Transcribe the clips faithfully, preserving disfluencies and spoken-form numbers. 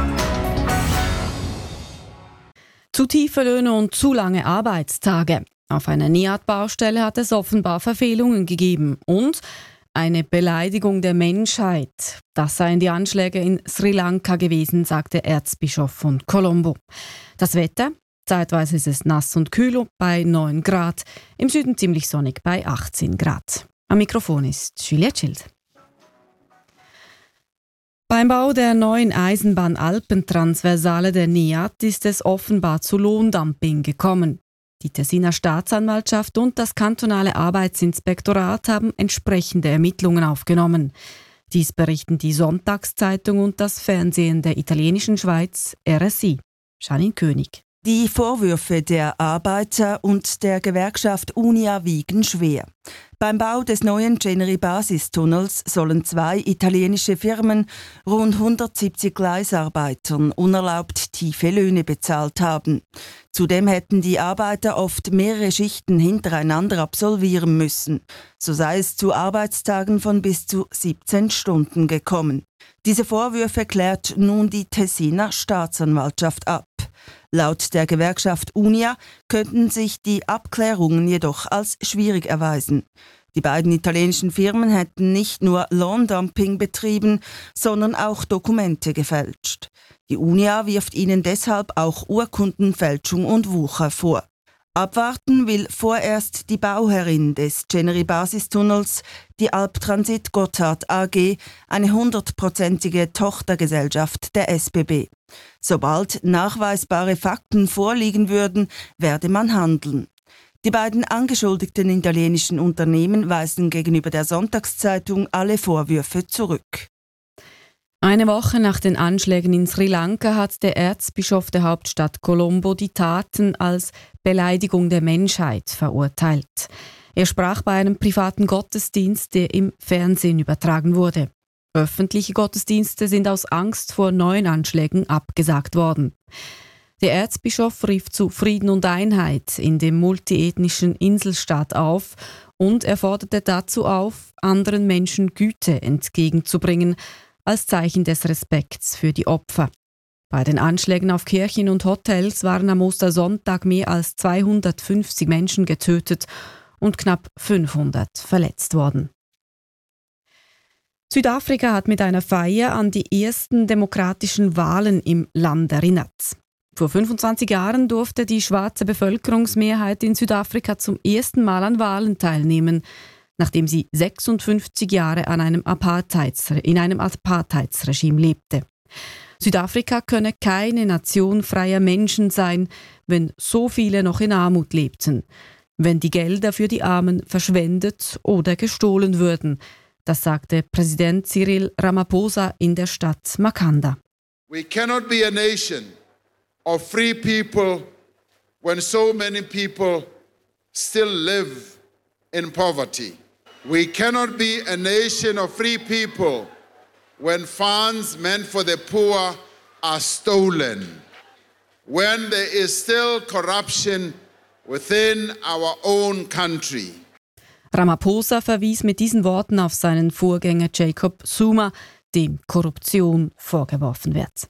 Zu tiefe Löhne und zu lange Arbeitstage. Auf einer N I A D-Baustelle hat es offenbar Verfehlungen gegeben. Und eine Beleidigung der Menschheit. Das seien die Anschläge in Sri Lanka gewesen, sagte Erzbischof von Colombo. Das Wetter? Zeitweise ist es nass und kühl bei neun Grad. Im Süden ziemlich sonnig bei achtzehn Grad. Am Mikrofon ist Julia Schild. Beim Bau der neuen Eisenbahn-Alpentransversale der N I A D ist es offenbar zu Lohndumping gekommen. Die Tessiner Staatsanwaltschaft und das kantonale Arbeitsinspektorat haben entsprechende Ermittlungen aufgenommen. Dies berichten die Sonntagszeitung und das Fernsehen der italienischen Schweiz R S I. Janine König. Die Vorwürfe der Arbeiter und der Gewerkschaft Unia wiegen schwer. Beim Bau des neuen Ceneri-Basistunnels sollen zwei italienische Firmen rund hundertsiebzig Gleisarbeitern unerlaubt tiefe Löhne bezahlt haben. Zudem hätten die Arbeiter oft mehrere Schichten hintereinander absolvieren müssen. So sei es zu Arbeitstagen von bis zu siebzehn Stunden gekommen. Diese Vorwürfe klärt nun die Tessiner Staatsanwaltschaft ab. Laut der Gewerkschaft Unia könnten sich die Abklärungen jedoch als schwierig erweisen. Die beiden italienischen Firmen hätten nicht nur Lohndumping betrieben, sondern auch Dokumente gefälscht. Die Unia wirft ihnen deshalb auch Urkundenfälschung und Wucher vor. Abwarten will vorerst die Bauherrin des Ceneri-Basistunnels, die Alptransit Gotthard A G, eine hundertprozentige Tochtergesellschaft der S B B. Sobald nachweisbare Fakten vorliegen würden, werde man handeln. Die beiden angeschuldigten italienischen Unternehmen weisen gegenüber der Sonntagszeitung alle Vorwürfe zurück. Eine Woche nach den Anschlägen in Sri Lanka hat der Erzbischof der Hauptstadt Colombo die Taten als Beleidigung der Menschheit verurteilt. Er sprach bei einem privaten Gottesdienst, der im Fernsehen übertragen wurde. Öffentliche Gottesdienste sind aus Angst vor neuen Anschlägen abgesagt worden. Der Erzbischof rief zu Frieden und Einheit in dem multiethnischen Inselstaat auf und er forderte dazu auf, anderen Menschen Güte entgegenzubringen, als Zeichen des Respekts für die Opfer. Bei den Anschlägen auf Kirchen und Hotels waren am Ostersonntag mehr als zweihundertfünfzig Menschen getötet und knapp fünfhundert verletzt worden. Südafrika hat mit einer Feier an die ersten demokratischen Wahlen im Land erinnert. Vor fünfundzwanzig Jahren durfte die schwarze Bevölkerungsmehrheit in Südafrika zum ersten Mal an Wahlen teilnehmen, nachdem sie sechsundfünfzig Jahre an einem Apartheids- in einem Apartheidsregime lebte. Südafrika könne keine Nation freier Menschen sein, wenn so viele noch in Armut lebten, wenn die Gelder für die Armen verschwendet oder gestohlen würden. Das sagte Präsident Cyril Ramaphosa in der Stadt Makhanda. We cannot be a nation of free people when so many people still live in poverty. We cannot be a nation of free people when funds meant for the poor are stolen, when there is still corruption within our own country. Ramaphosa verwies mit diesen Worten auf seinen Vorgänger Jacob Zuma, dem Korruption vorgeworfen wird.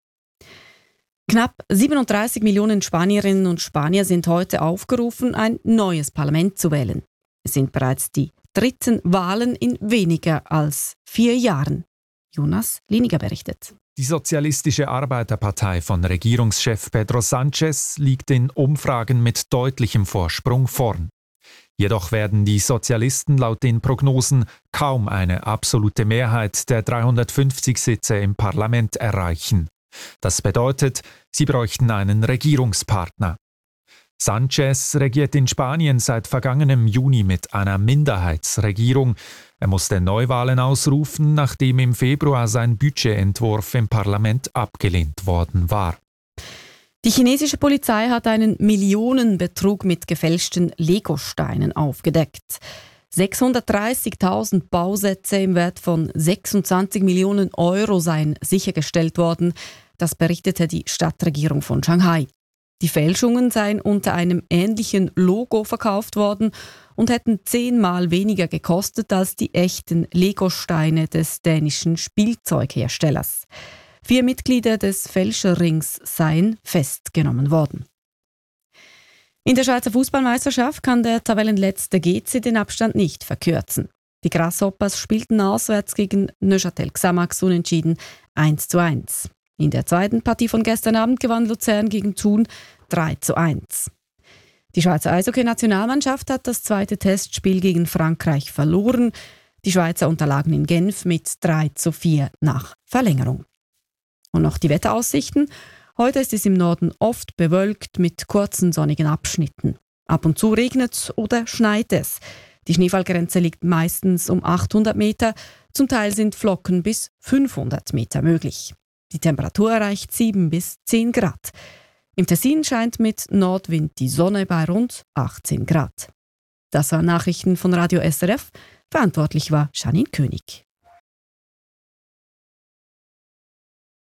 Knapp siebenunddreißig Millionen Spanierinnen und Spanier sind heute aufgerufen, ein neues Parlament zu wählen. Es sind bereits die dritten Wahlen in weniger als vier Jahren. Jonas Liniger berichtet. Die Sozialistische Arbeiterpartei von Regierungschef Pedro Sánchez liegt in Umfragen mit deutlichem Vorsprung vorn. Jedoch werden die Sozialisten laut den Prognosen kaum eine absolute Mehrheit der dreihundertfünfzig Sitze im Parlament erreichen. Das bedeutet, sie bräuchten einen Regierungspartner. Sánchez regiert in Spanien seit vergangenem Juni mit einer Minderheitsregierung. Er musste Neuwahlen ausrufen, nachdem im Februar sein Budgetentwurf im Parlament abgelehnt worden war. Die chinesische Polizei hat einen Millionenbetrug mit gefälschten Legosteinen aufgedeckt. sechshundertdreißigtausend Bausätze im Wert von sechsundzwanzig Millionen Euro seien sichergestellt worden. Das berichtete die Stadtregierung von Shanghai. Die Fälschungen seien unter einem ähnlichen Logo verkauft worden und hätten zehnmal weniger gekostet als die echten Legosteine des dänischen Spielzeugherstellers. Vier Mitglieder des Fälscherrings seien festgenommen worden. In der Schweizer Fußballmeisterschaft kann der Tabellenletzte G C den Abstand nicht verkürzen. Die Grasshoppers spielten auswärts gegen Neuchâtel Xamax unentschieden eins zu eins. In der zweiten Partie von gestern Abend gewann Luzern gegen Thun drei zu eins. Die Schweizer Eishockey-Nationalmannschaft hat das zweite Testspiel gegen Frankreich verloren. Die Schweizer unterlagen in Genf mit drei zu vier nach Verlängerung. Und noch die Wetteraussichten. Heute ist es im Norden oft bewölkt mit kurzen sonnigen Abschnitten. Ab und zu regnet oder schneit es. Die Schneefallgrenze liegt meistens um achthundert Meter. Zum Teil sind Flocken bis fünfhundert Meter möglich. Die Temperatur erreicht sieben bis zehn Grad. Im Tessin scheint mit Nordwind die Sonne bei rund achtzehn Grad. Das waren Nachrichten von Radio S R F. Verantwortlich war Janine König.